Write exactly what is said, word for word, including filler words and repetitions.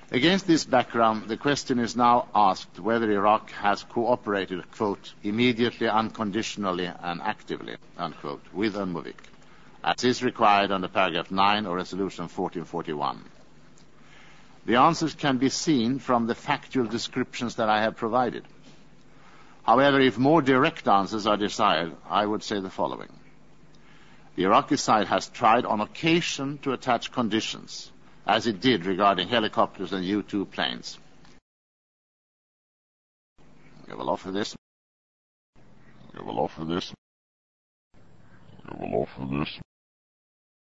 Against this background, the question is now asked whether Iraq has cooperated, quote, immediately, unconditionally, and actively, unquote, with UNMOVIC, as is required under paragraph nine of Resolution fourteen forty-one. The answers can be seen from the factual descriptions that I have provided. However, if more direct answers are desired, I would say the following. The Iraqi side has tried on occasion to attach conditions, as it did regarding helicopters and U two planes. You will offer this. You will offer this. You will offer this.